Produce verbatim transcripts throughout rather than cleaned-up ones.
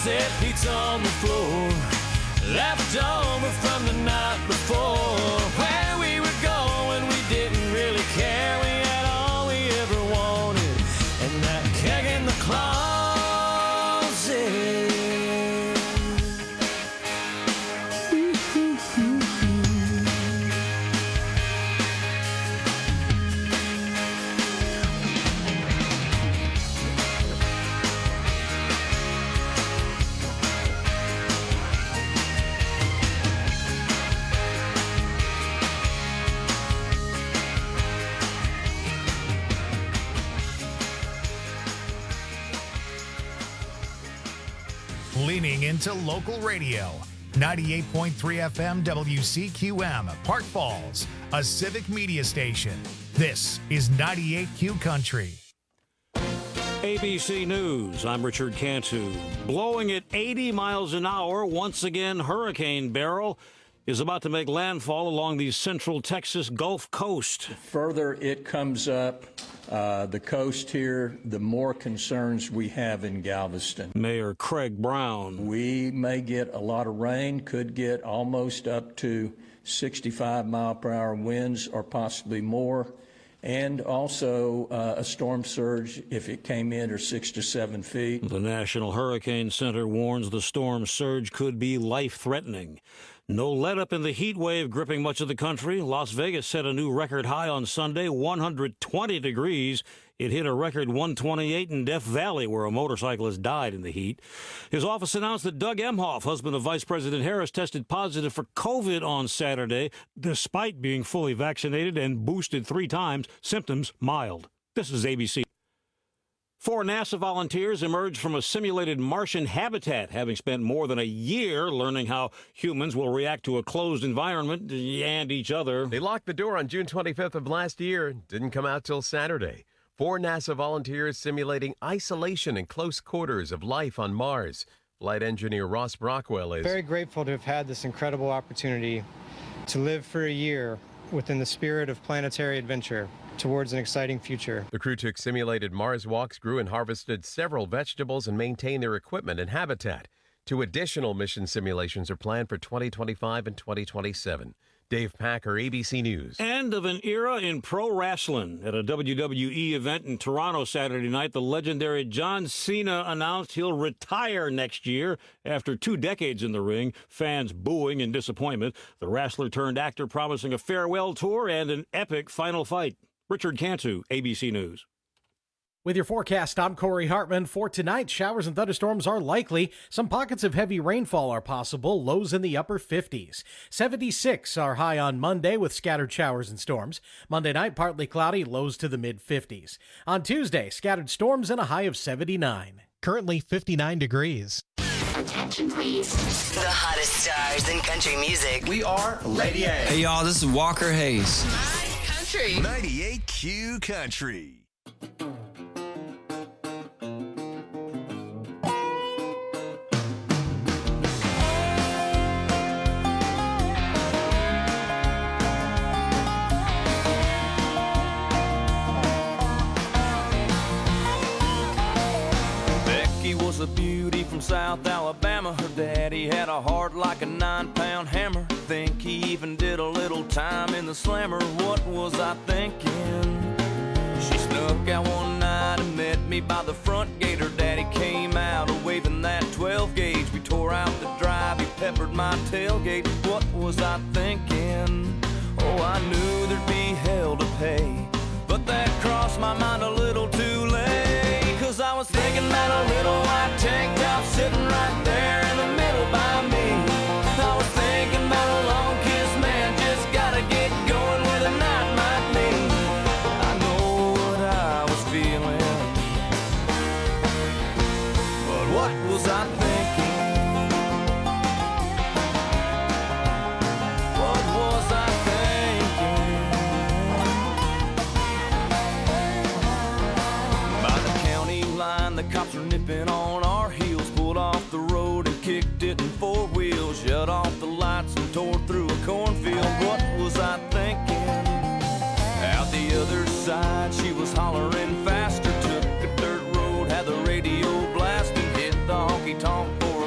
said pizza on the floor, left over from the night before. Where we were going, we didn't really care. We had all we ever wanted, and that keg in the closet. Leaning into local radio. ninety-eight point three F M W C Q M, Park Falls, a civic media station. This is ninety-eight Q Country. A B C News, I'm Richard Cantu. Blowing at eighty miles an hour, once again, Hurricane Beryl is about to make landfall along the central Texas Gulf Coast. The further it comes up uh, the coast here, the more concerns we have in Galveston. Mayor Craig Brown. We may get a lot of rain, could get almost up to sixty-five mile per hour winds or possibly more, and also uh, a storm surge if it came in or six to seven feet. The National Hurricane Center warns the storm surge could be life-threatening. No let-up in the heat wave gripping much of the country. Las Vegas set a new record high on Sunday, one hundred twenty degrees. It hit a record one twenty-eight in Death Valley, where a motorcyclist died in the heat. His office announced that Doug Emhoff, husband of Vice President Harris, tested positive for COVID on Saturday, despite being fully vaccinated and boosted three times, symptoms mild. This is A B C. Four NASA volunteers emerged from a simulated Martian habitat, having spent more than a year learning how humans will react to a closed environment and each other. They locked the door on June twenty-fifth of last year and didn't come out till Saturday. Four NASA volunteers simulating isolation and close quarters of life on Mars. Flight engineer Ross Brockwell is very grateful to have had this incredible opportunity to live for a year within the spirit of planetary adventure towards an exciting future. The crew took simulated Mars walks, grew and harvested several vegetables, and maintained their equipment and habitat. Two additional mission simulations are planned for twenty twenty-five and twenty twenty-seven. Dave Packer, A B C News. End of an era in pro wrestling. At a W W E event in Toronto Saturday night, the legendary John Cena announced he'll retire next year after two decades in the ring, fans booing in disappointment. The wrestler turned actor promising a farewell tour and an epic final fight. Richard Cantu, A B C News. With your forecast, I'm Corey Hartman. For tonight, showers and thunderstorms are likely. Some pockets of heavy rainfall are possible, lows in the upper fifties. seventy-six are high on Monday with scattered showers and storms. Monday night, partly cloudy, lows to the mid-fifties. On Tuesday, scattered storms and a high of seventy-nine. Currently fifty-nine degrees. Attention, please. The hottest stars in country music. We are Lady A. Hey, y'all, this is Walker Hayes. Country. ninety-eight Q Country. Becky was a beauty from South Alabama. Her daddy had a heart like a nine-pound hammer. Think he even did a little time in the slammer. What was I thinking? She snuck out one night and met me by the front gate. Her daddy came out waving that twelve gauge. We tore out the drive, he peppered my tailgate. What was I thinking? Oh, I knew there'd be hell to pay, but that crossed my mind a little too late. Cause I was thinking about a little white tank top sitting right there in the middle by me. I was thinking about a long kiss, man, just gotta get going where the night might be. I know what I was feeling, but what was I thinking? What was I thinking? By the county line, the cops were nipping on our heels, pulled off the road and kicked it in four wheels, shut off the lights and tore through a cornfield. What was I thinking? Out the other side, she was hollering faster, took a dirt road, had the radio blasting, hit the honky-tonk for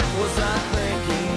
was I thinking?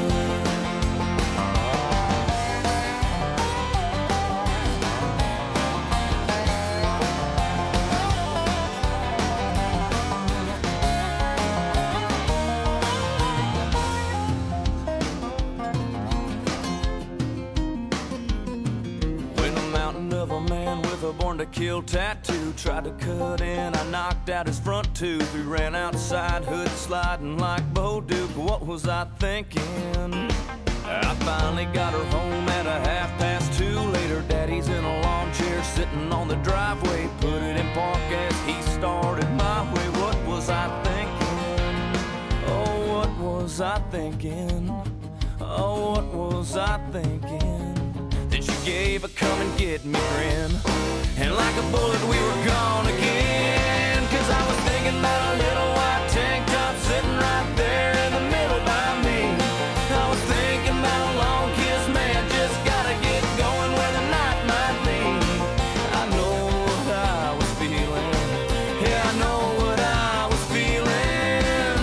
Born to kill tattoo, tried to cut in, I knocked out his front tooth. We ran outside, hood sliding like Bo Duke. What was I thinking? I finally got her home at a half past two. Later, daddy's in a lawn chair sitting on the driveway. Put it in park as he started my way. What was I thinking? Oh, what was I thinking? Oh, what was I thinking? Then she gave a come and get me grin, and like a bullet we were gone again. Cause I was thinking about a little white tank top sitting right there in the middle by me. I was thinking about a long kiss, man, just gotta get going where the night might lead. I know what I was feeling, yeah, I know what I was feeling.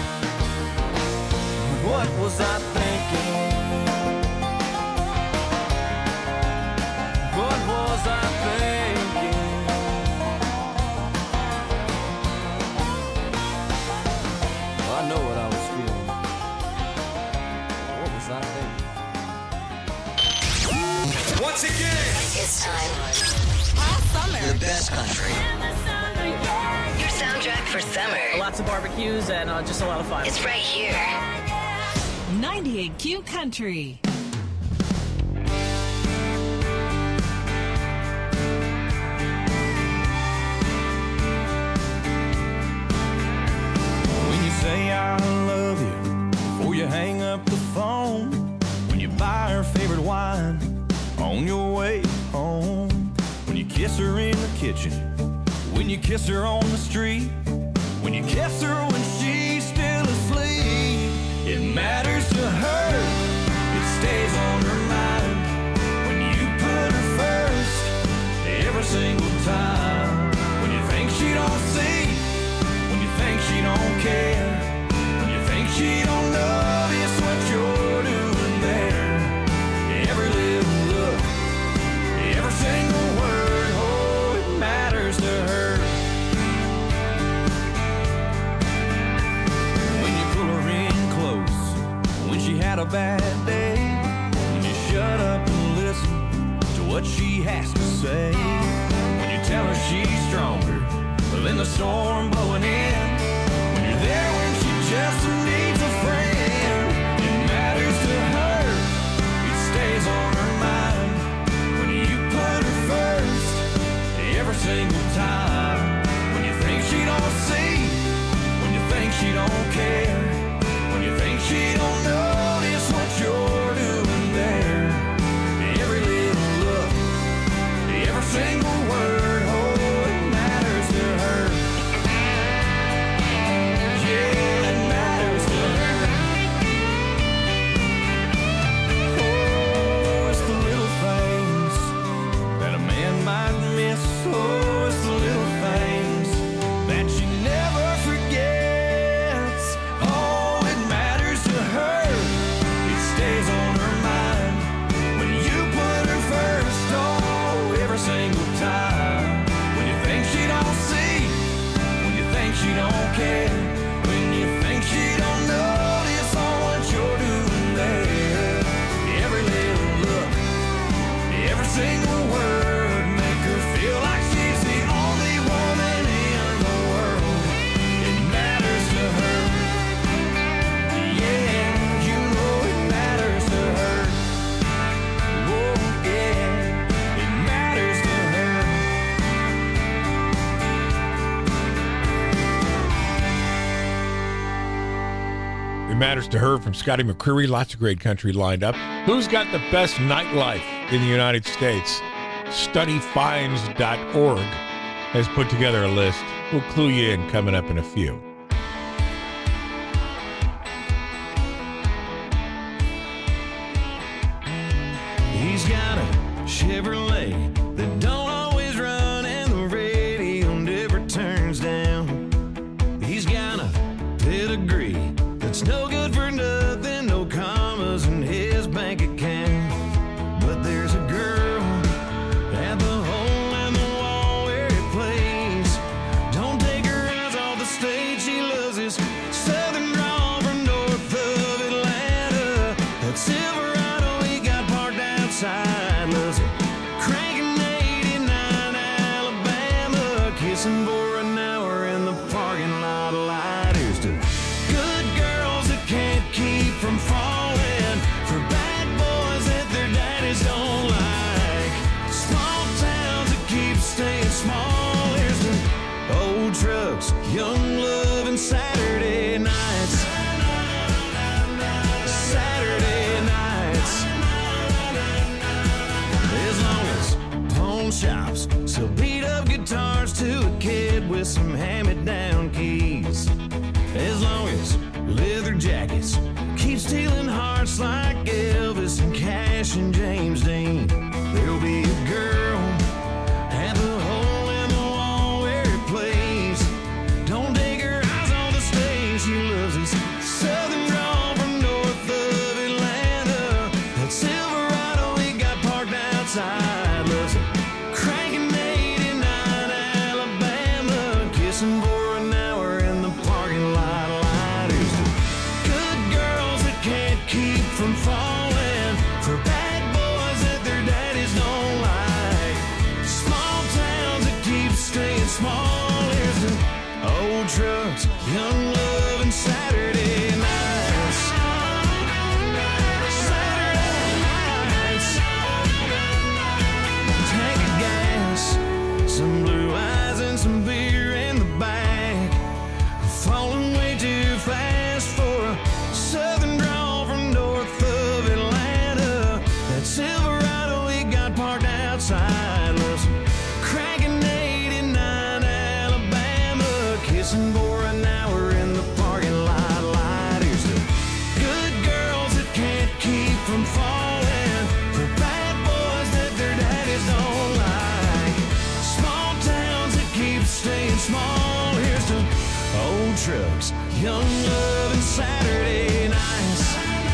What was I thinking? What was I thinking? I know what I was feeling. What was I thinking? Once again, It's time. all summer. The best country. Your soundtrack for summer. Lots of barbecues and uh, just a lot of fun. It's right here. ninety-eight Q Country. When you say I love you before you hang up the phone, when you buy her favorite wine on your way home, when you kiss her in the kitchen, when you kiss her on the street, when you kiss her when she's still asleep, it matters to her, it stays on her mind. When you put her first every single time, when you think she don't see, when you think she don't care, when you think she don't notice what you're doing there, every little look, every single word, oh, it matters to her. When you pull her in close, when she had a bad day, when you shut up and listen to what she has to say, when you tell her she's stronger than the storm blowing in, when you're there when she just needs a friend, it matters to her, it stays on her mind. When you put her first every single time, when you think she don't see, when you think she don't care, when you think she don't notice what you're doing there, every little look, every single word, oh, it matters to her. Yeah, it matters to her. Oh, it's the little things that a man might miss. Oh, it's the little things that she never forgets. Oh, it matters to her, it stays on her mind. When you put her first, oh, every single time. When you think she don't see, when you think she don't care, when you think she don't notice all what you're doing there, every little look, every single word, make her feel like she's the only woman in the world. It matters to her. Yeah, you know it matters to her. Oh, yeah, it matters to her. It matters to her from Scotty McCreery. Lots of great country lined up. Who's got the best nightlife in the United States? study finds dot org has put together a list. We'll clue you in coming up in a few. He's got a Chevrolet that don't always run, and the radio never turns down. He's got a pedigree that's no good for nothing. some hand-me-down keys. As long as leather jackets keep stealing hearts like Elvis and Cash and James Dean, there'll be a girl at the hole in the wall where it plays. Don't take her eyes on the stage. She loves this southern drawl from north of Atlanta. That Silverado he got parked outside. Loves it cranking eighty-nine Alabama, kissing for an hour in the parking lot. Lighters, good girls that can't keep from falling for bad boys that their daddies don't like. Small towns that keep staying small. Here's the old trucks, young love, and Saturday nights. Saturday nights. Tank of gas, some blue eyes and some beer in the back. Falling way too fast for a southern drawl from north of Atlanta. That Silverado he got parked outside. Loves cranking eighty-nine Alabama, kissing for an hour in the parking lot. Lighters, the good girls that can't keep from falling for bad boys that their daddies don't like. Small towns that keep staying small. Here's to old trucks, young love, and Saturday nights.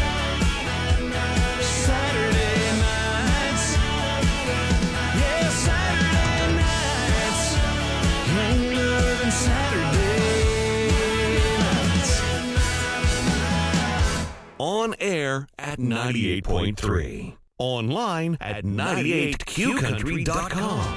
Saturday nights. Yeah, Saturday nights. Young love and Saturday nights. On air at ninety-eight point three. Online at ninety-eight q country dot com.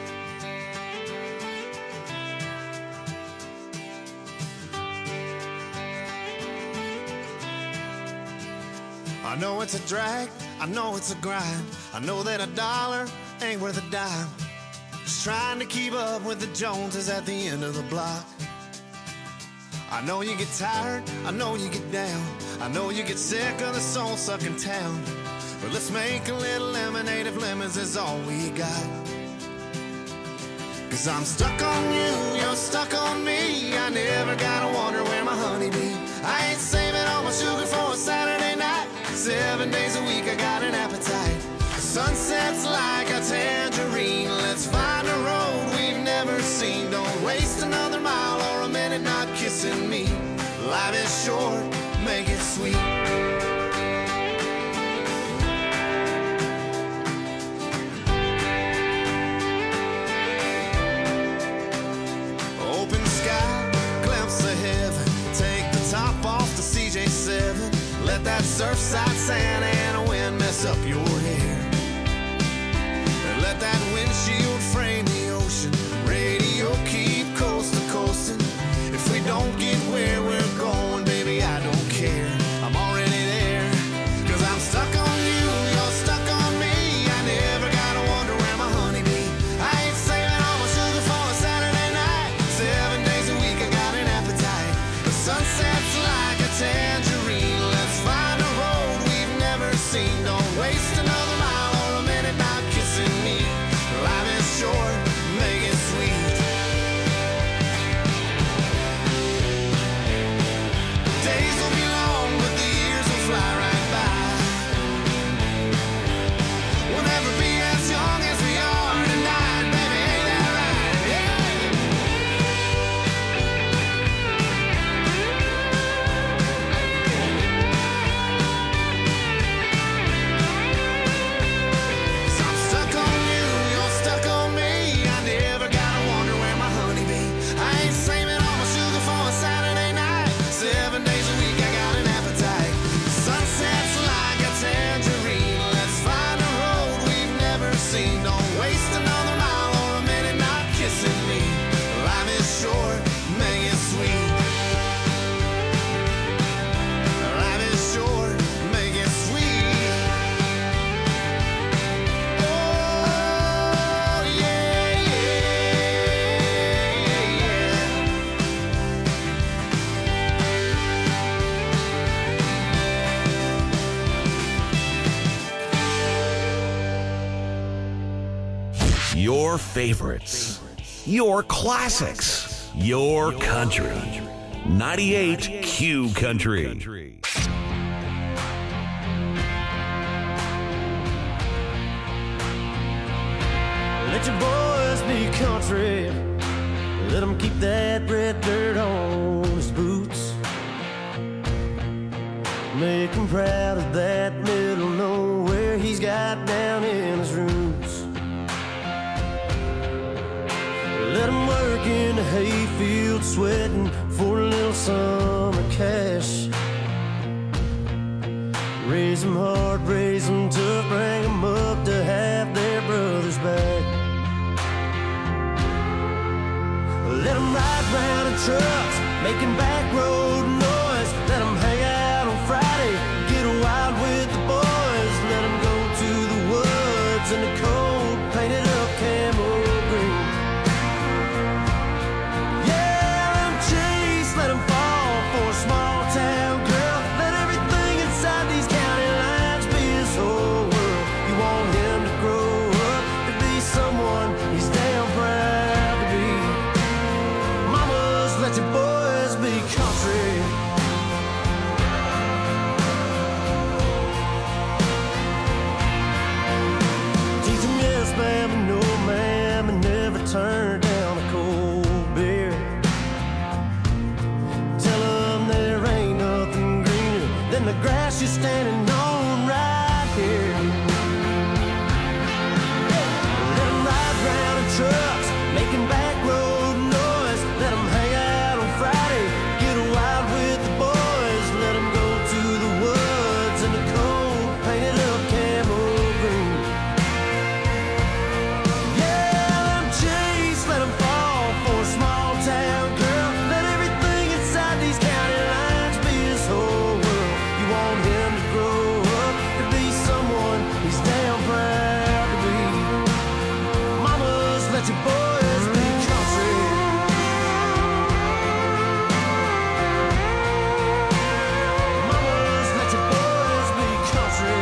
I know it's a drag, I know it's a grind. I know that a dollar ain't worth a dime. Just trying to keep up with the Joneses at the end of the block. I know you get tired, I know you get down. I know you get sick of the soul-sucking town. But let's make a little lemonade if lemons is all we got. Cause I'm stuck on you, you're stuck on me. I never gotta wonder where my honey be. I ain't saving all my sugar for a Saturday night. Seven days a week I got an appetite. The sunset's like a tangerine. Let's find a road we've never seen. Don't waste another mile or a minute not kissing me. Life is short, make it sweet. Open sky, glimpse of heaven. Take the top off the C J seven. Let that surfside Santa Ana wind mess up your hair. And let that windshield frame the ocean. Radio keep coast to coasting. If we don't get where we're going, baby, I don't care. I'm already there. Cause I'm stuck on you, you're stuck on me. I never gotta wonder where my honey be. I ain't saving all my sugar for a Saturday night. Seven days a week I got an appetite. The sunset's like a tangerine. Let's find a road we've never seen. Don't waste another mile or a minute not kissing me. Life is short, make it sweet. Days will be long, but the years will fly right by. We'll never be as young as we are tonight, baby, ain't that right? Yeah. Cause I'm stuck on you, you're stuck on me. I never gotta wonder where my honey be. I ain't saving all my sugar for a Saturday night. Seven days a week I got an appetite. Sunset's like a tangerine. Let's find a road we've never seen. Don't waste another mile or a minute not kissing me. Life is short, make it sweet. Life is short, make it sweet. Oh, yeah, yeah, Your favorites. Your classics. your country. ninety-eight Q Country. Let your boys be country. Let them keep that red dirt on his boots. Make him proud of that middle nowhere he's got down in his roots. Let him work in the hayfield sweating for a little summer cash. Raise them hard, raise them tough, bring them up to have their brothers back. Let them ride round in trucks, making back road noise. Let them hang out on Friday, get wild with the boys. Let them go to the woods in the cold, painted up camo green. Yeah, let them chase, let them fall for a small town girl. Let everything inside these county lines be his whole world. You want him to grow up to be someone he's damn proud to be. Mamas, let your boys be country. Teach them yes, ma'am, and no, ma'am, and never turn down a cold beer. Tell them there ain't nothing greener than the grass you're standing on right here. Let them ride round in trucks, making back road noise. Let them hang out on Friday, get wild with the boys. Let them go to the woods in the cold, painted up camo green. Yeah, let them chase, let them fall for a small town girl. Let everything inside these county lines be his whole world. You want him to grow up to be someone he's damn proud to be. Mamas, let your boys be country. Mamas, let your boys be country.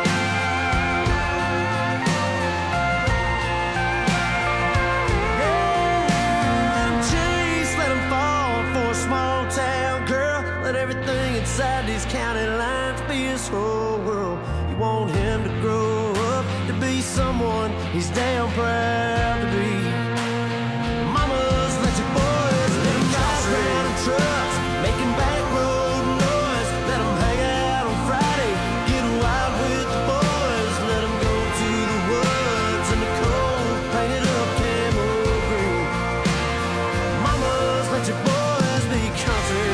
Let 'em chase, let 'em fall for a small town girl. Let everything inside these county lines be his whole world. You want him to grow up to be someone he's damn proud to be. Mamas, let your boys be country. Ride round in trucks, making back road noise. Let 'em hang out on Friday, get wild with the boys. Let 'em go to the woods in the cold, painted up camo green. Mamas, let your boys be country.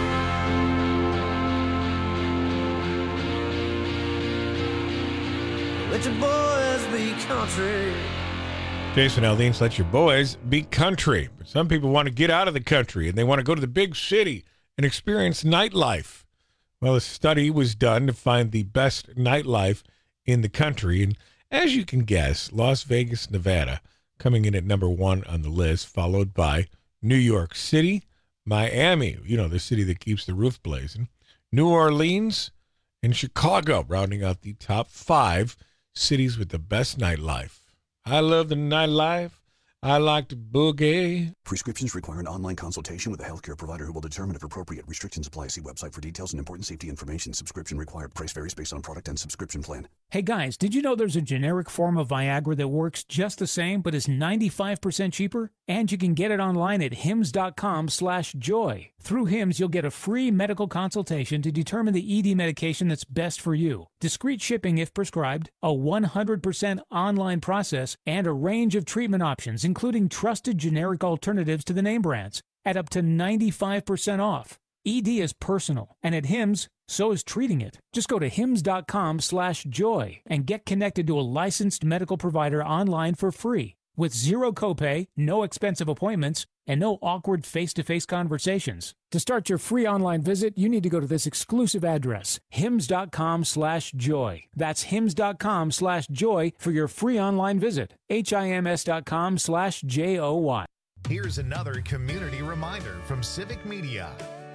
Let your boys be country. Jason Aldean's Let Your Boys Be Country. But some people want to get out of the country and they want to go to the big city and experience nightlife. Well, a study was done to find the best nightlife in the country. And as you can guess, Las Vegas, Nevada, coming in at number one on the list, followed by New York City, Miami, you know, the city that keeps the roof blazing, New Orleans, and Chicago, rounding out the top five cities with the best nightlife. I love the nightlife. I like to boogie. Prescriptions require an online consultation with a healthcare provider who will determine if appropriate. Restrictions apply. See website for details and important safety information. Subscription required. Price varies based on product and subscription plan. Hey guys, did you know there's a generic form of Viagra that works just the same but is ninety-five percent cheaper? And you can get it online at hims.com slash joy. Through Hims, you'll get a free medical consultation to determine the E D medication that's best for you. Discreet shipping if prescribed, a one hundred percent online process, and a range of treatment options, including trusted generic alternatives to the name brands, at up to ninety-five percent off. E D is personal, and at Hims, so is treating it. Just go to hims.com slash joy and get connected to a licensed medical provider online for free, with zero copay, no expensive appointments, and no awkward face-to-face conversations. To start your free online visit, you need to go to this exclusive address, hims.com slash joy. That's hims.com slash joy for your free online visit. H-I-M-S.com slash J-O-Y. Here's another community reminder from Civic Media.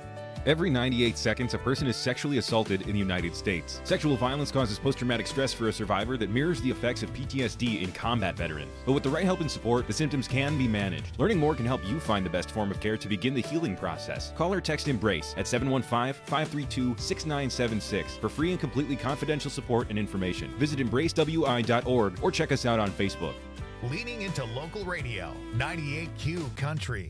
Every ninety-eight seconds, a person is sexually assaulted in the United States. Sexual violence causes post-traumatic stress for a survivor that mirrors the effects of P T S D in combat veterans. But with the right help and support, the symptoms can be managed. Learning more can help you find the best form of care to begin the healing process. Call or text EMBRACE at seven one five, five three two, six nine seven six for free and completely confidential support and information. Visit embrace w i dot org or check us out on Facebook. Leaning into local radio, ninety-eight Q Country.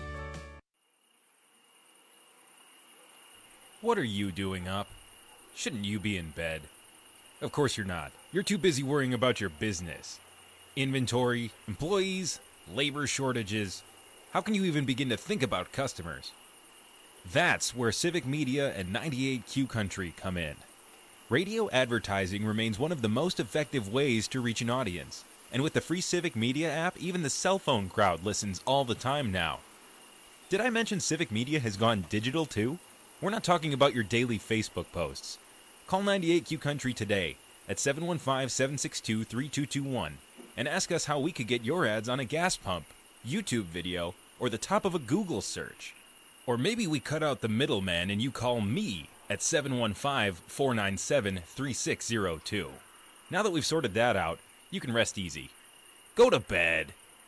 What are you doing up? Shouldn't you be in bed? Of course you're not. You're too busy worrying about your business. Inventory, employees, labor shortages. How can you even begin to think about customers? That's where Civic Media and ninety-eight Q Country come in. Radio advertising remains one of the most effective ways to reach an audience. And with the free Civic Media app, even the cell phone crowd listens all the time now. Did I mention Civic Media has gone digital too? We're not talking about your daily Facebook posts. Call ninety-eight Q Country today at seven one five, seven six two, three two two one and ask us how we could get your ads on a gas pump, YouTube video, or the top of a Google search. Or maybe we cut out the middleman and you call me at seven one five, four nine seven, three six zero two. Now that we've sorted that out, you can rest easy. Go to bed.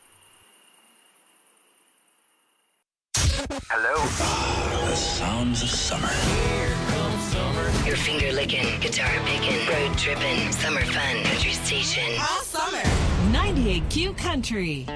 Hello? The sounds of summer. Here comes summer. Your finger licking, guitar picking, road tripping, summer fun, country station. All summer. ninety-eight Q Country.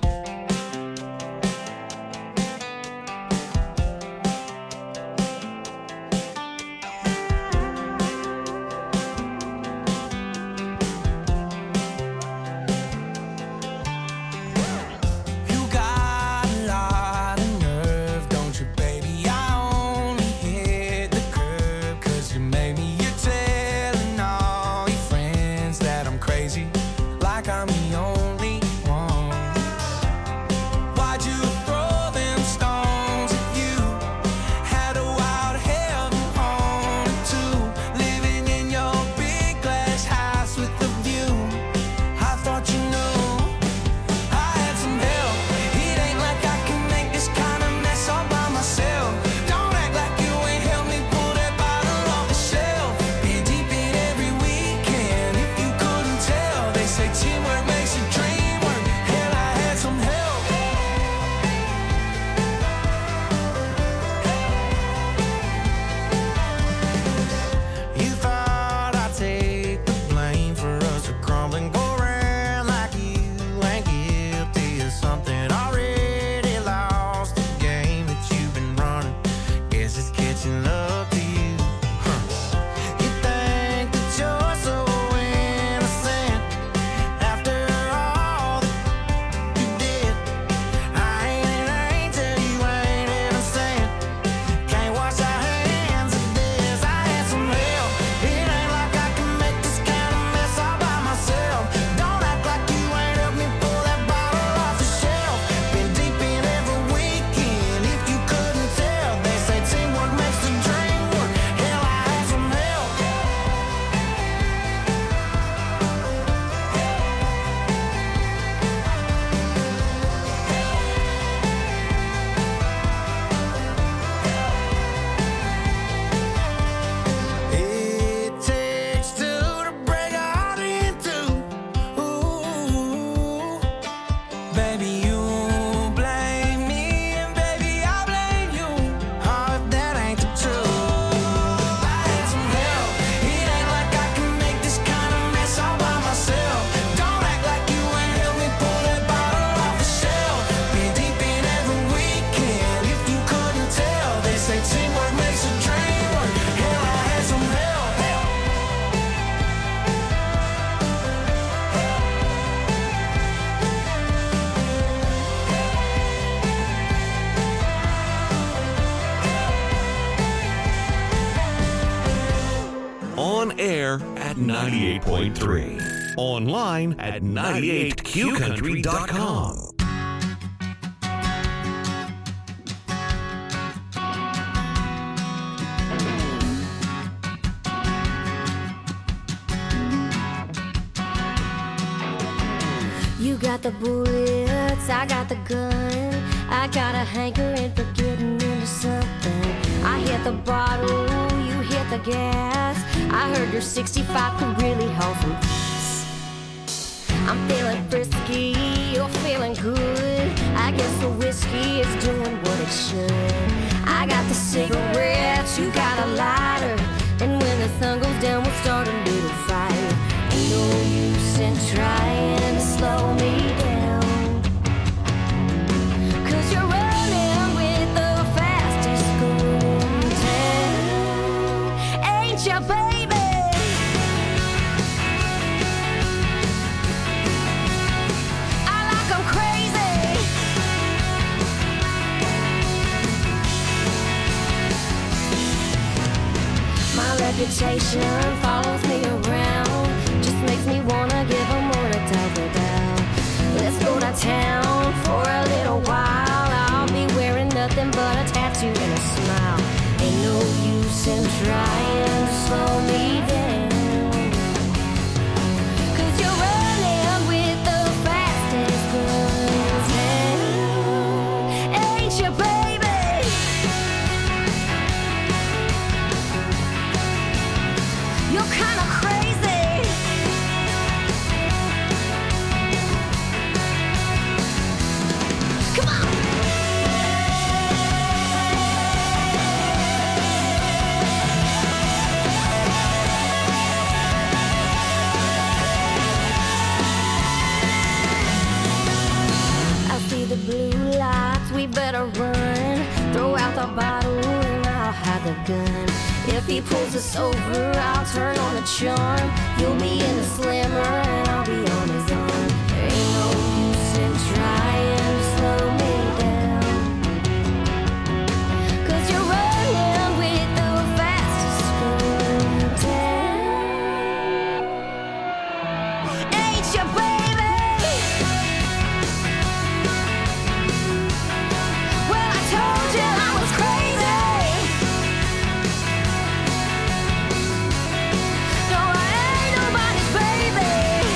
Like I'm the only one. On air at ninety-eight point three. Online at ninety-eight q country dot com. You got the bullets, I got the gun. I got a hankering for getting into something. I hit the bottle, you hit the gas. I heard your sixty-five could really hold some gas. I'm feeling frisky, you're feeling good. I guess the whiskey is doing what it should. I got the cigarettes, you got a lighter, and when the sun goes down we'll start a little fire. Ain't no use in trying to slow me down, 'cause you're running with the fastest girl in town, ain't ya, baby? I like 'em crazy. My reputation follows me around, just makes me wanna give 'em more to talk about. Let's go to town for a little while. I'll be wearing nothing but a tattoo and a smile. Ain't no use in trying to slow me down, 'cause you're running with the fastest girl in town, ain't you, baby? You're kinda crazy. Come on. I see the blue lights, we better run. Throw out the bottle and I'll hide the gun. If he pulls us over, I'll turn on the charm. You'll be in the slammer and I'll be on his arm. There ain't no use in trying to slow me down, 'cause you're running with the fastest girl in town, ain't you, baby? Well, I told you I was crazy. No, I ain't nobody's baby.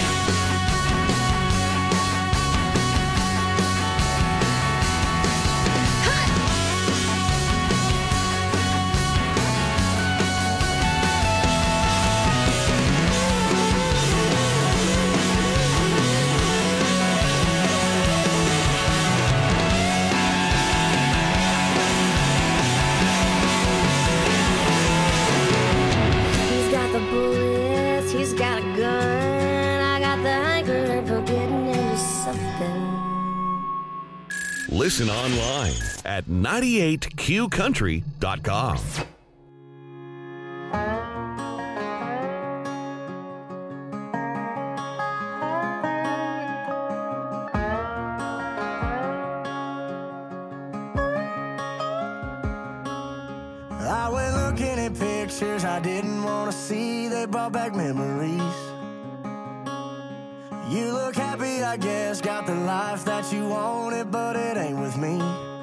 He's got the bullets, he's got a gun. I got the hankering for getting into something. Listen online at ninety-eight q country dot com. I went looking at pictures I didn't want to see. They brought back memories. You look happy, I guess, got the life that you wanted, but it ain't with me.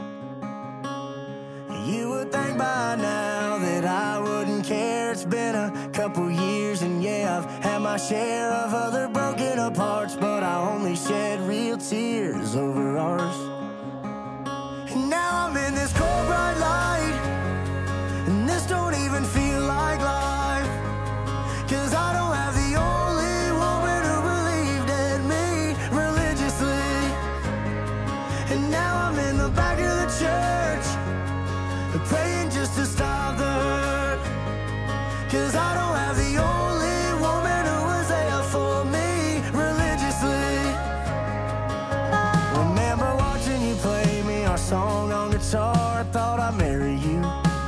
You would think by now that I wouldn't care. It's been a couple years and yeah, I've had my share of other broken aparts, but I only shed real tears over ours. And now I'm in this cold bright light, and this don't even feel like life, 'cause I don't have the only woman who believed in me religiously. And now I'm in the back of the church, praying just to stop the hurt, 'cause I don't have the only woman who was there for me religiously. Remember watching you play me our song on guitar, I thought I'd marry you.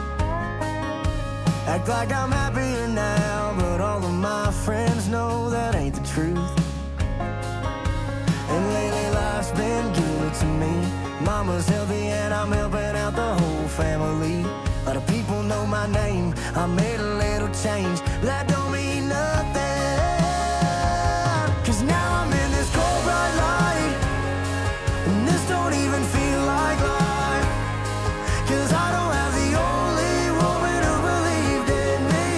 Act like I'm happier now, but all of my friends know that ain't the truth. And lately life's been good to me. Mama's healthy and I'm helping out the whole family. A lot of people know my name, I made a little change, but that don't mean nothing, 'cause now I'm in this cold bright light, and this don't even feel like life, 'cause I don't have the only woman who believed in me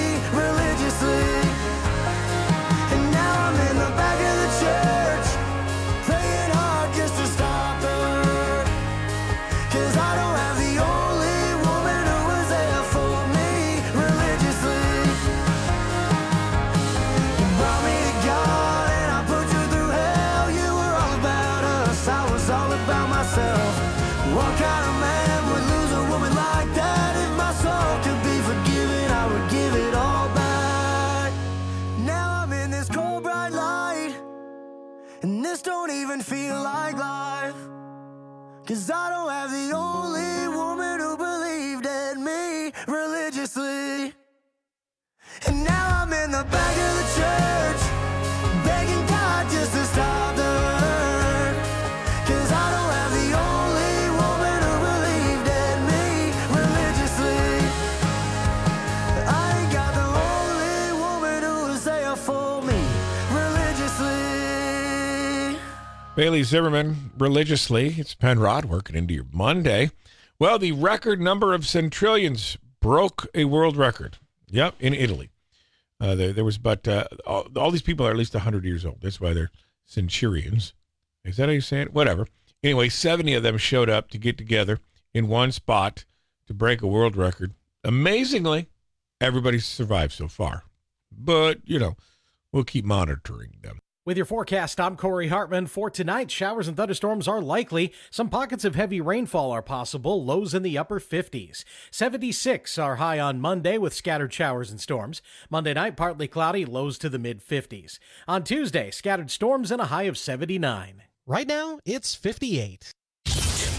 this don't even feel like life. Cause I don't have the only woman who believed in me religiously. And now I'm in the back of the church, begging God just to stop the hurt. Cause I don't have the only woman who believed in me religiously. I ain't got the only woman who was there for me religiously. Bailey Zimmerman, religiously. It's Penrod working into your Monday. Well, the record number of centrillions broke a world record. Yep, in Italy. Uh, there, there was but uh, all, all these people are at least one hundred years old. That's why they're centurions. Is that how you say it? Whatever. Anyway, seventy of them showed up to get together in one spot to break a world record. Amazingly, everybody's survived so far. But, you know, we'll keep monitoring them. With your forecast, I'm Corey Hartman. For tonight, showers and thunderstorms are likely. Some pockets of heavy rainfall are possible, lows in the upper fifties. seventy-six are high on Monday with scattered showers and storms. Monday night, partly cloudy, lows to the mid-fifties. On Tuesday, scattered storms and a high of seventy-nine. Right now, it's fifty-eight. But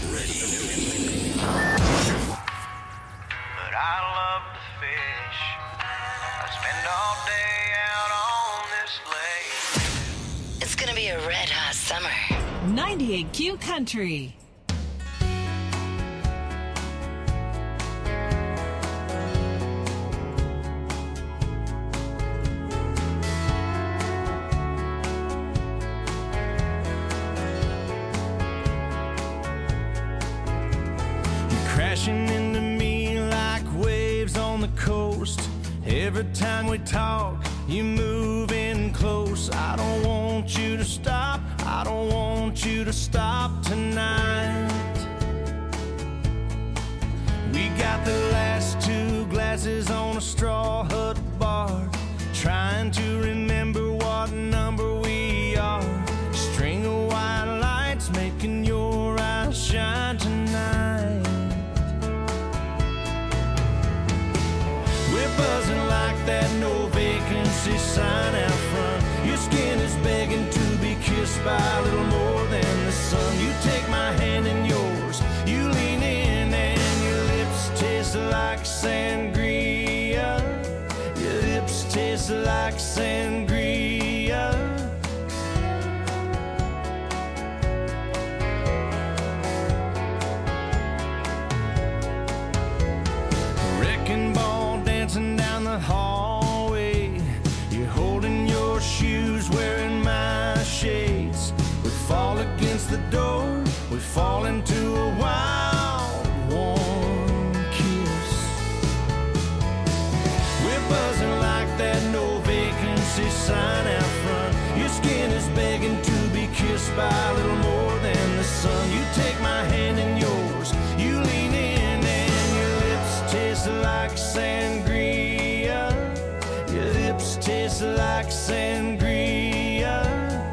I love to fish. I spend all day out on this lake. It's gonna be a red hot summer. ninety-eight Q Country. Crashing into me like waves on the coast. Every time we talk, you move in close. I don't want you to stop. I don't want you to stop tonight. We got the last two glasses on a straw hut bar, trying to remember what number we are. String of white lights making your eyes shine tonight. We're buzzing like that no vacancy sign out front. Your skin is begging to be kissed by a little more than the sun. You take my hand in yours, you lean in and your lips taste like sangria. Your lips taste like sangria. Wrecking ball dancing down the hallway. You're holding your shoes, wearing my shades. We fall against the door, we fall into a wild, warm kiss. We're buzzing like that no vacancy sign out front. Your skin is begging to be kissed by a little more than the sun. You take my hand in yours, you lean in and your lips taste like sangria. Your lips taste like sangria.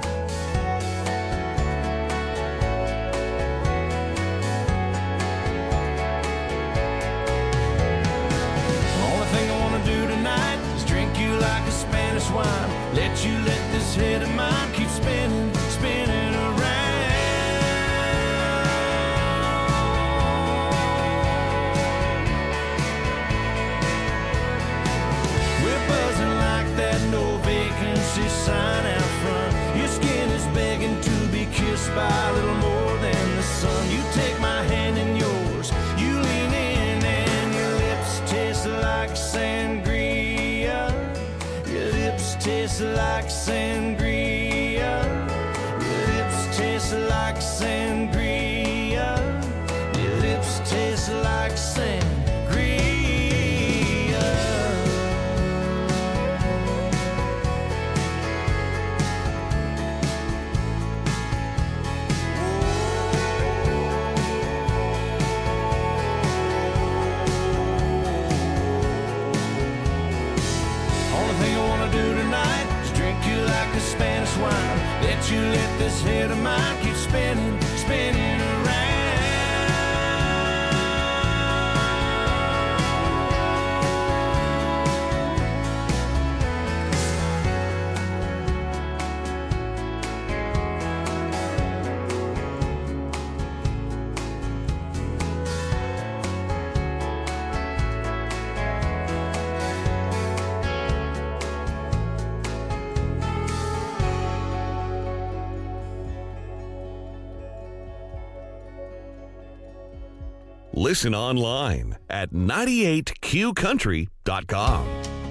Only thing I wanna do tonight is drink you like a Spanish wine. Let you let this head of mine keep spinning, spinning around. We're buzzing like that no vacancy sign out front. Your skin is begging to be kissed by a little more than the sun. You take my hand in yours, you lean in and your lips taste like sangria. Your lips taste like sangria. Your lips taste like sangria. Your lips taste like sangria. Only thing I wanna do tonight is drink you like a Spanish wine. Let you let this head of mine keep spinning, spinning around. Listen online at ninety-eight q country dot com.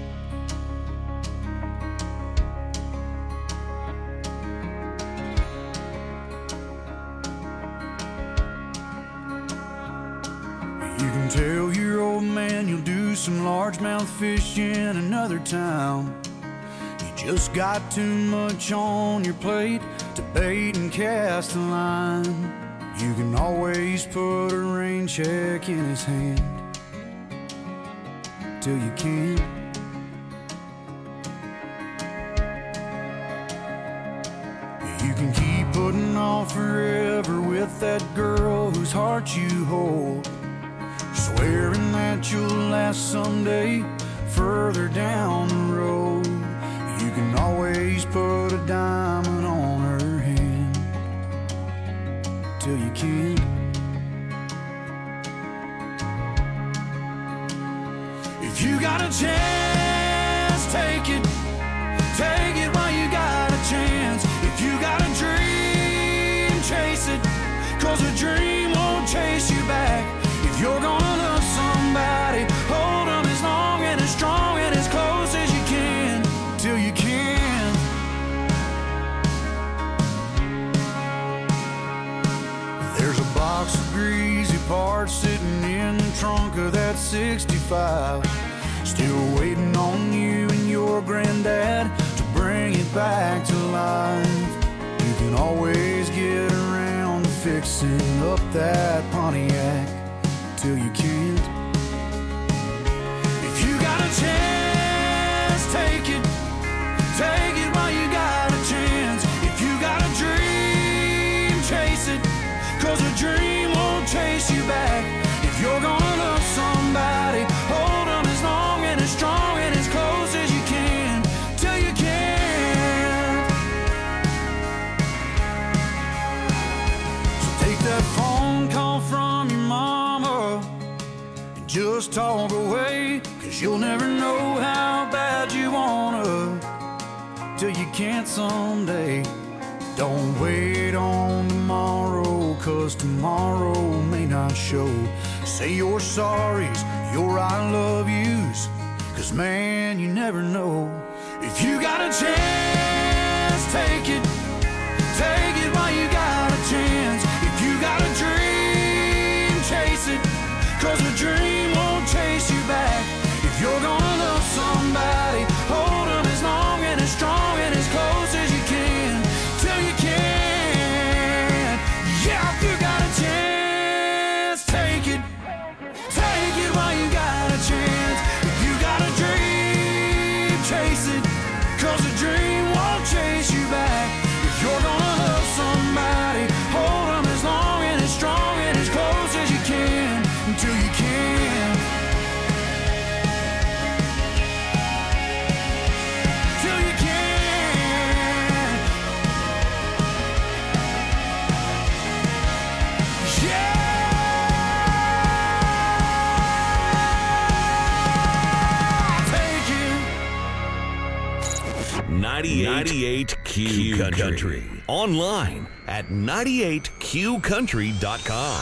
You can tell your old man you'll do some largemouth fish in another town. You just got too much on your plate to bait and cast a line. You can always put a rain check in his hand till you can't. You can keep putting off forever with that girl whose heart you hold, swearing that you'll last someday further down the road. You can always put a diamond on her hand till you can't. If you got a chance, take it. Take it while you got a chance. If you got a dream, chase it, 'cause a dream won't chase you back. If you're gonna love somebody, hold them as long and as strong and as close as you can till you can. There's a box of greasy parts sitting in the trunk of that sixty-five, still waiting on you and your granddad to bring it back to life. You can always get around to fixing up that Pontiac till you can't. If you got a chance, take it. Take it while you got a chance. If you got a dream, chase it, 'cause a dream won't chase you back. If you're gonna love somebody, hold them as long and as strong and as close as you can till you can't. So take that phone call from your mama and just talk away, 'cause you'll never know how bad you wanna till you can't someday. Don't wait on tomorrow, 'cause tomorrow may not show. Say your sorries, your I love yous, 'cause man, you never know. If you got a chance, take it. Take it while you got a chance. If you got a dream, chase it, 'cause a dream won't chase you back. If you're gonna love somebody, hold them as long and as strong and as close as you can till you can. Yeah, if you got a chance, take it. Take it while you got a chance. If you got a dream, chase it, 'cause a dream won't chase you back. If you're gonna love somebody, hold them as long and as strong and as close as you can until you can. Till you can. Yeah. ninety-eight Q Country. Online at ninety-eight q country dot com.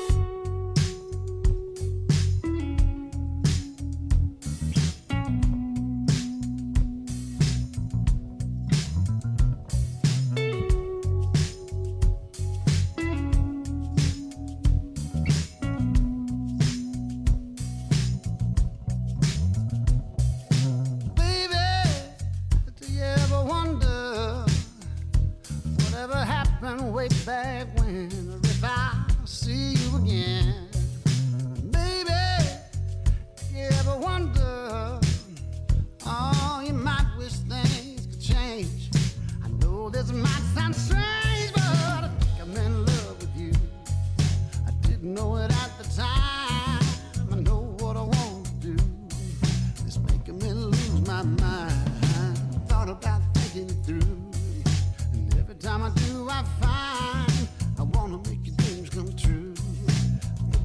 Way back when, or if I see you again, baby, you ever wonder, oh, you might wish things could change. I know this might sound strange, but I think I'm in love with you. I didn't know it at the time. I know what I want to do. It's making me lose my mind. Thought about thinking it through, and every time I do, I find I wanna make your dreams come true.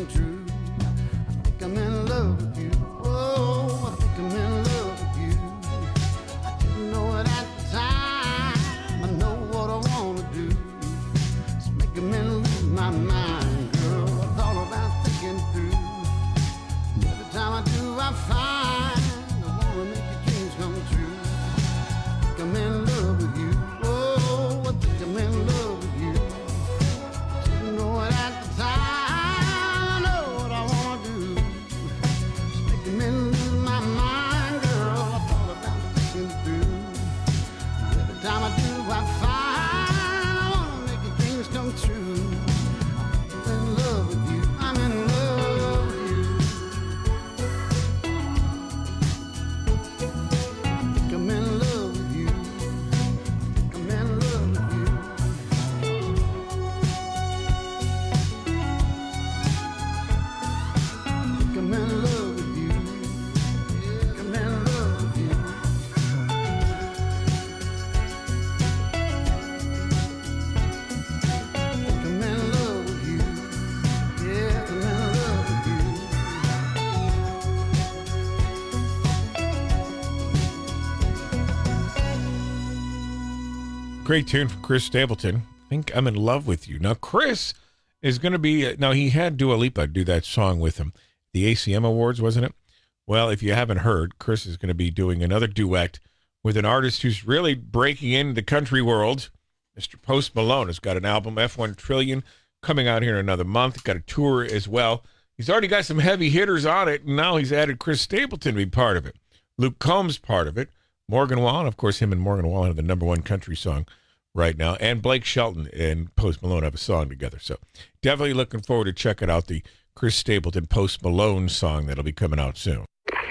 come true. I think I'm in love with you. Oh, I think I'm in love with you. I didn't know it at the time. I know what I want to do. It's making me lose my mind, girl. I thought about thinking through. Every time I do, I find I want to make your dreams come true. I think I'm in love with you. Oh, I think I'm in love with you. Didn't know it at the time. I know what I want to do. It's making me lose my mind, girl. I thought about thinking through. Every time I do, I find I want to make your dreams come true. I'm in love with you. I'm in love with you. I think I'm in love with you. I think I'm in love with you. I think I'm in love with you. Yeah, I'm in love with you. I think I'm in love with you. Yeah, I'm in love with you. Great tune from Chris Stapleton. I think I'm in love with you. Now, Chris is going to be, now he had Dua Lipa do that song with him. The A C M Awards, wasn't it? Well, if you haven't heard, Chris is going to be doing another duet with an artist who's really breaking into the country world. Mister Post Malone has got an album, F one Trillion, coming out here in another month. Got a tour as well. He's already got some heavy hitters on it, and now he's added Chris Stapleton to be part of it. Luke Combs part of it. Morgan Wallen, of course, him and Morgan Wallen have the number one country song right now. And Blake Shelton and Post Malone have a song together. So definitely looking forward to checking out the Chris Stapleton Post Malone song that'll be coming out soon.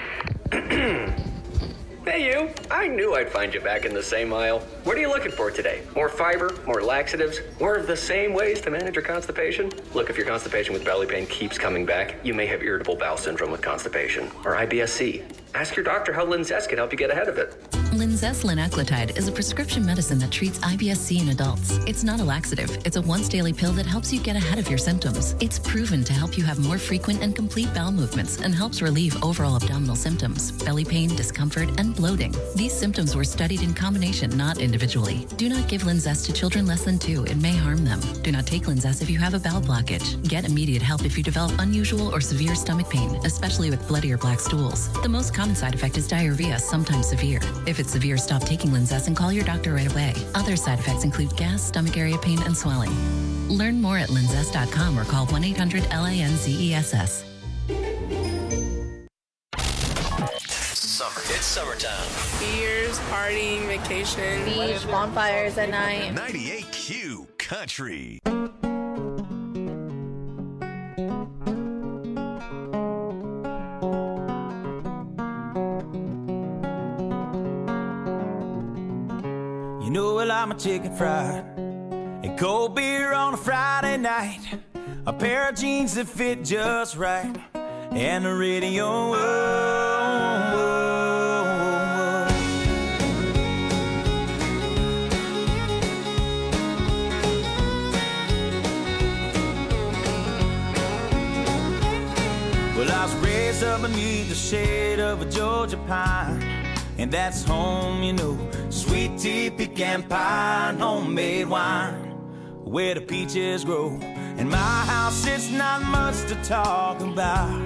Hey you, I knew I'd find you back in the same aisle. What are you looking for today? More fiber, more laxatives, more of the same ways to manage your constipation? Look, if your constipation with belly pain keeps coming back, you may have irritable bowel syndrome with constipation, or I B S C. Ask your doctor how Linzess can help you get ahead of it. Linzess linaclotide is a prescription medicine that treats I B S C in adults. It's not a laxative. It's a once-daily pill that helps you get ahead of your symptoms. It's proven to help you have more frequent and complete bowel movements and helps relieve overall abdominal symptoms, belly pain, discomfort, and bloating. These symptoms were studied in combination, not individually. Do not give Linzess to children less than two. It may harm them. Do not take Linzess if you have a bowel blockage. Get immediate help if you develop unusual or severe stomach pain, especially with bloody or black stools. The most common side effect is diarrhea, sometimes severe. If it's severe, stop taking Linzess and call your doctor right away. Other side effects include gas, stomach area pain, and swelling. Learn more at linzess dot com or call one eight hundred L A N Z E S S. Summer. It's summertime. Beers, partying, vacation. Beach, bonfires at night. ninety-eight Q Country. You know I like my chicken fried and cold beer on a Friday night, a pair of jeans that fit just right, and the radio. Whoa, whoa, whoa. Well, I was raised up beneath the shade of a Georgia pine, and that's home, you know. Sweet tea, pecan pie, and homemade wine, where the peaches grow. In my house, it's not much to talk about,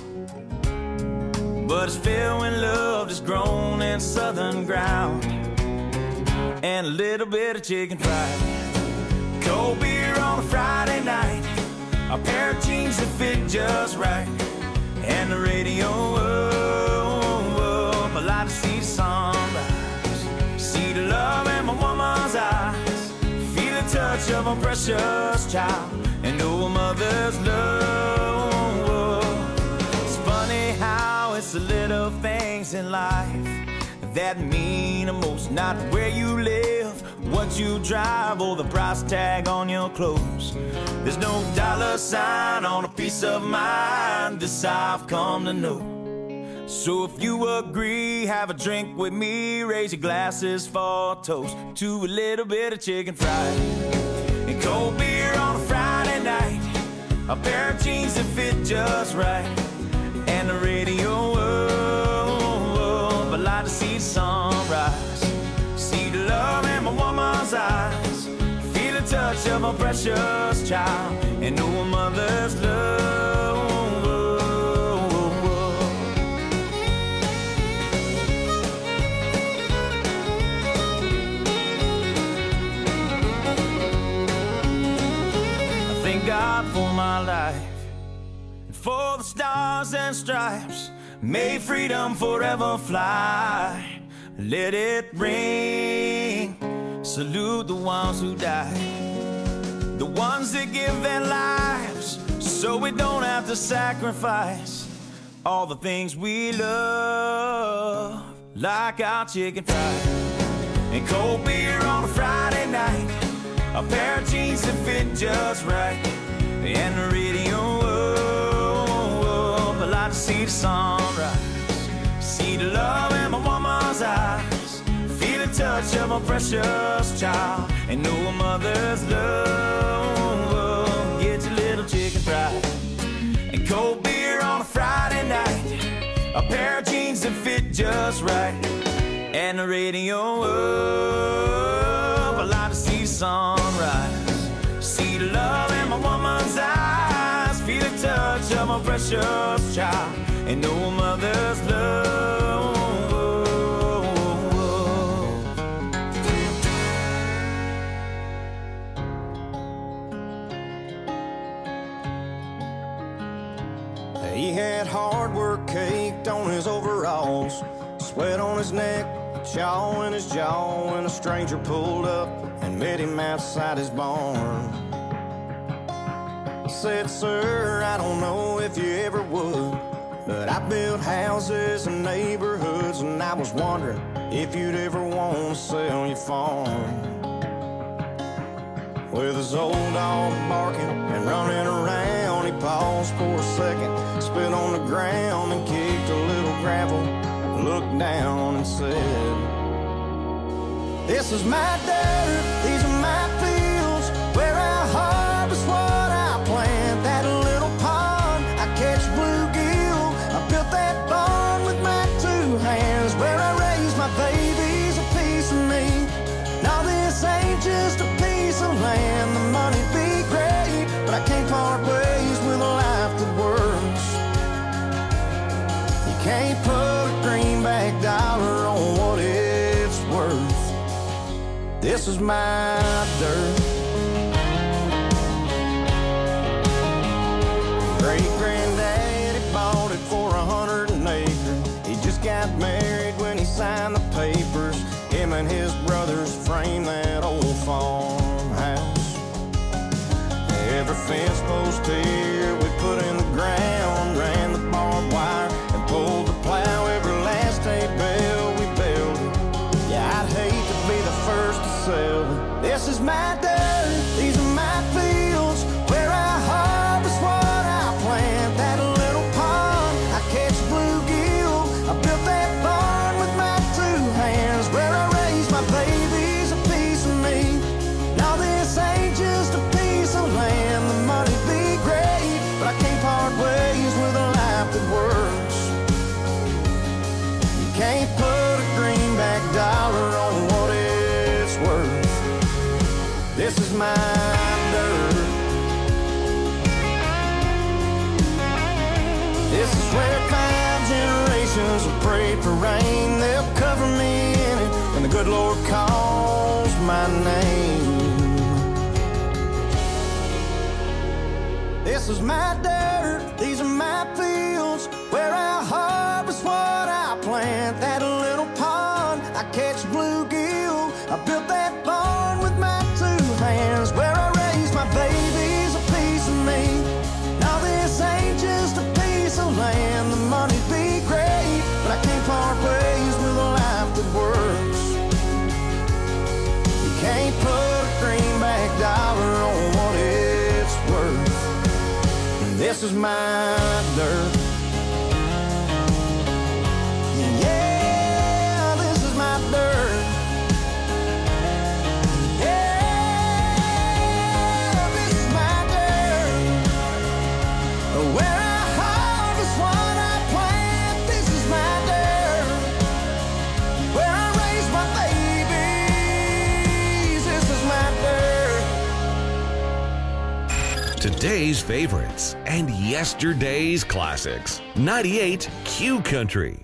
but it's filled when love is grown in southern ground, and a little bit of chicken fried, cold beer on a Friday night, a pair of jeans that fit just right, and the radio. Oh, oh, I like to see the sunrise, see the love in my woman's eyes, feel the touch of a precious child, and know a mother's love. It's funny how it's the little things in life that mean the most, not where you live, what you drive, or the price tag on your clothes. There's no dollar sign on a piece of mind, this I've come to know. So if you agree, have a drink with me, raise your glasses for a toast to a little bit of chicken fried and cold beer on a Friday night, a pair of jeans that fit just right, and the radio. Oh, but like to see the sunrise, see the love in my woman's eyes, feel the touch of a precious child, and know a mother's love. God for my life, and for the stars and stripes, may freedom forever fly. Let it ring, salute the ones who died, the ones that give their lives so we don't have to sacrifice all the things we love, like our chicken fried and cold beer on a Friday night, a pair of jeans that fit just right, and the radio. Oh, oh, but I like to see the sunrise, see the love in my woman's eyes, feel the touch of a precious child, and know a mother's love. Oh, get your little chicken fried and cold beer on a Friday night, a pair of jeans that fit just right, and the radio. Oh, but I like to see the sunrise, see the love in my woman's eyes, feel the touch of my precious child, and know a mother's love. He had hard work caked on his overalls, sweat on his neck, chaw in his jaw, when a stranger pulled up and met him outside his barn. Said, sir, I don't know if you ever would, but I built houses and neighborhoods, and I was wondering if you'd ever want to sell your farm. With his old dog barking and running around, he paused for a second, spit on the ground and kicked a little gravel, looked down and said, this is my dirt, these are my fields, where I harvest what I plant. That little pond, I catch bluegill, I built that barn with my two hands, where I raise my babies, a piece of me. Now this ain't just a piece of land, the money'd be great, but I can't part ways with a life that works. You can't put a greenback dollar on what it's worth. This is my dirt. Great-granddaddy bought it for a hundred an acre. He just got married when he signed the papers. Him and his brothers framed that old farmhouse. Every fence post here we put in the ground, ran the barbed wire and pulled the plow. Every last hay bale we built it. Yeah, I'd hate to be the first to sell it. This is my dirt, these are my fields, where I harvest what I plant. That little pond, I catch bluegill, I built that barn with my two hands, where I raise my babies, a piece of me. Now this ain't just a piece of land, the money'd be great, but I can't part ways with a life that works. You can't put a greenback dollar on what it's worth. This is my dirt. This is where five generations have prayed for rain. They'll cover me in it when the good Lord calls my name. This is my dirt, these are my fields, where I harvest what I plant. That little pond, I catch bluegill, I built that barn with my two hands, where I raise my babies, a piece of me. Now this ain't just a piece of land, the money'd be great, but I can't part ways with a life that works. You can't put a greenback dollar on what it's worth. This is my dirt. Yeah, this is my dirt. Yeah, this is my dirt. today's favorites and yesterday's classics. ninety-eight Q Country.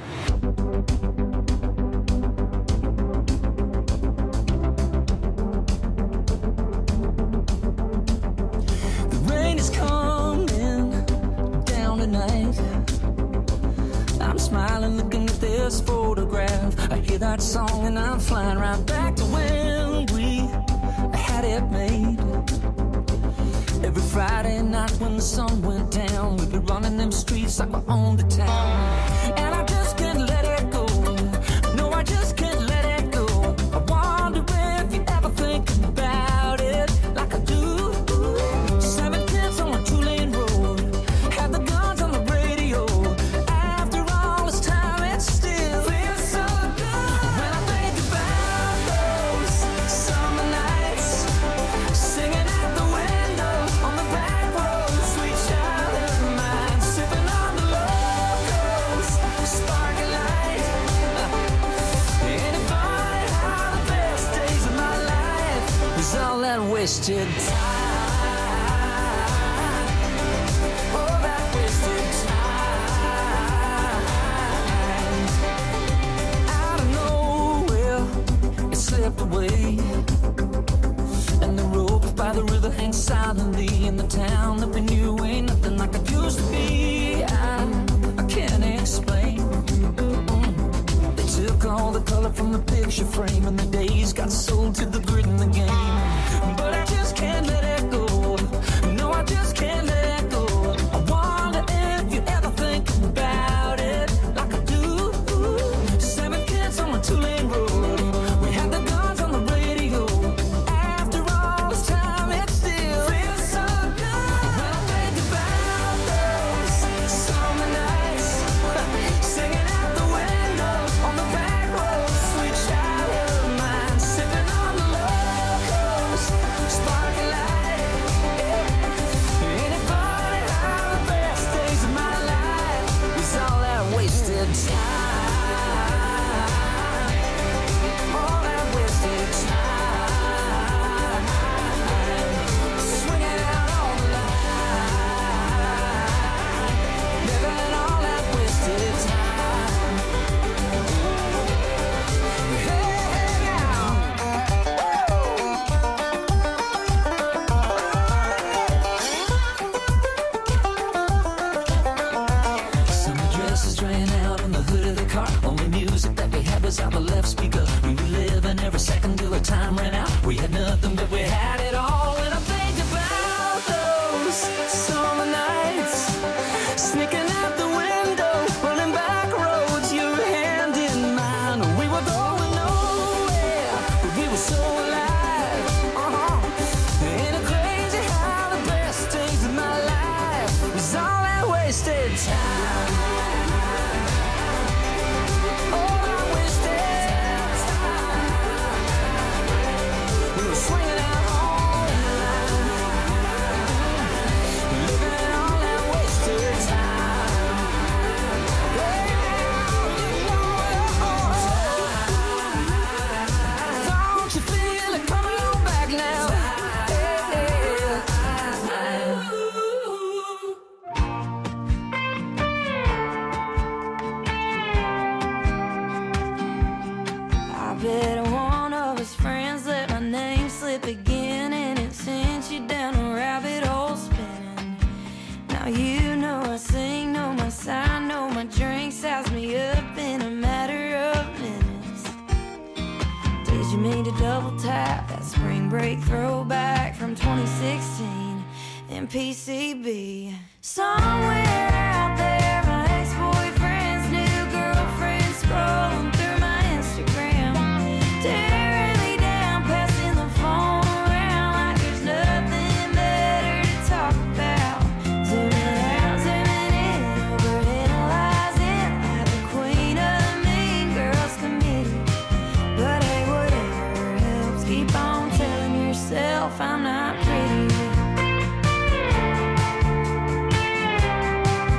The rain is coming down tonight. I'm smiling looking at this photograph. I hear that song and I'm flying right back to when we had it made. Every Friday night when the sun went down, we'd be running them streets like we owned the town. And I just can't let it go. No, I just can't let it go. I wonder if you ever think about it like I do. Seven kids on a two-lane road, had the guns on the radio. After all this time, it still feels so good. When I think about those summer nights, singing out the window on the back road, sweet child of mine, sipping on the locals, sparkling light. Ain't it funny how the best days of my life is all that wasted time? All that wasted time. Out of nowhere, it slipped away. And the rope by the river hangs silently in the town that we knew ain't nothing like it used to be. I, I can't explain. Mm. They took all the color from the picture frame, and the days got sold to the grit in the game. But I just can't let it go. No, I just can't let it go. I wonder if you ever think about it like I do. Seven kids on a two-lane road, we had the guns on the radio. After all this time, it still feels so good. When I think about those summer nights, singing out the window on the back road, sweet child of mine, sipping on the locals, sparkling light. Ain't it funny how the best days of my life is all that wasted time? All that wasted time. Swinging out on the line, living all that wasted time. Hey, now. Summer dresses drain out on the hood of the car. Only music that we had was out the left speaker. We were living every second till the time ran out. We had nothing, but we had it all. When I think about those summer nights, sneaking out the window, running back roads, your hand in mine. We were going nowhere, but we were so alive. Uh-huh. Ain't it crazy how the best days of my life was all that wasted time? All that wasted time. We were swinging out on the line, living all that wasted time. Don't you feel it coming on back now? I bet one of his friends let my name slip again, and it sent you down a rabbit hole spinning. Now you know I sing, know my sign, know my drink, size me up in a matter of minutes. Did you mean to double tap that spring break throwback from twenty sixteen in P C B? Somewhere out there, my ex-boyfriend's new girlfriend scrolling through my Instagram, tearing me down, passing the phone around like there's nothing better to talk about. Zooming out, zooming in, overanalyzing like the queen of the mean girls committee. But hey, whatever helps, keep on telling yourself I'm not pretty.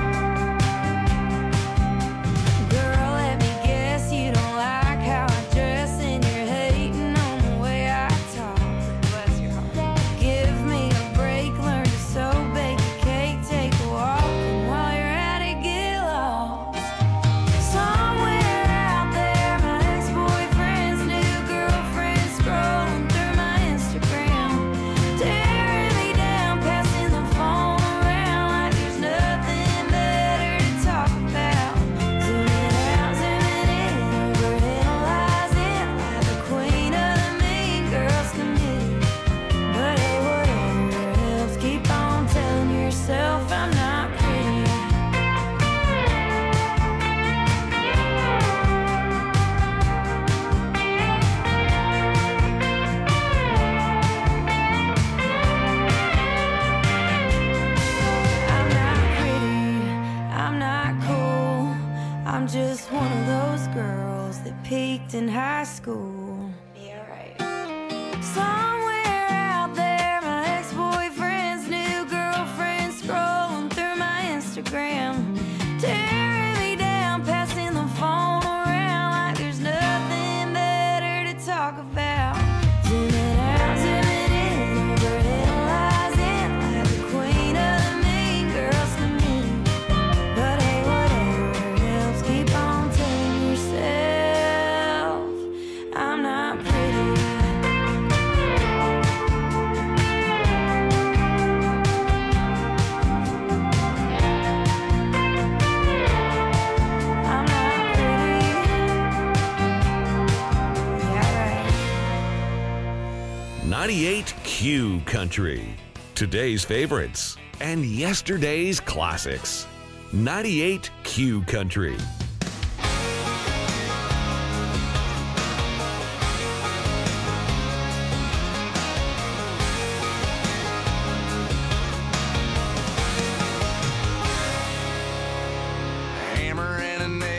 liked in high school. Yeah, right. Somewhere out there, my ex-boyfriend's new girlfriend scrolling through my Instagram, tearing me down, passing the phone around like there's nothing better to talk about. Zooming out, zooming in, overanalyzing like the queen of the mean girls to me. But hey, whatever helps, keep on telling yourself I'm not pretty. I'm not pretty. Yeah, right. ninety-eight Q Country. Today's favorites and yesterday's classics. ninety-eight Q Country. Hammer and a nail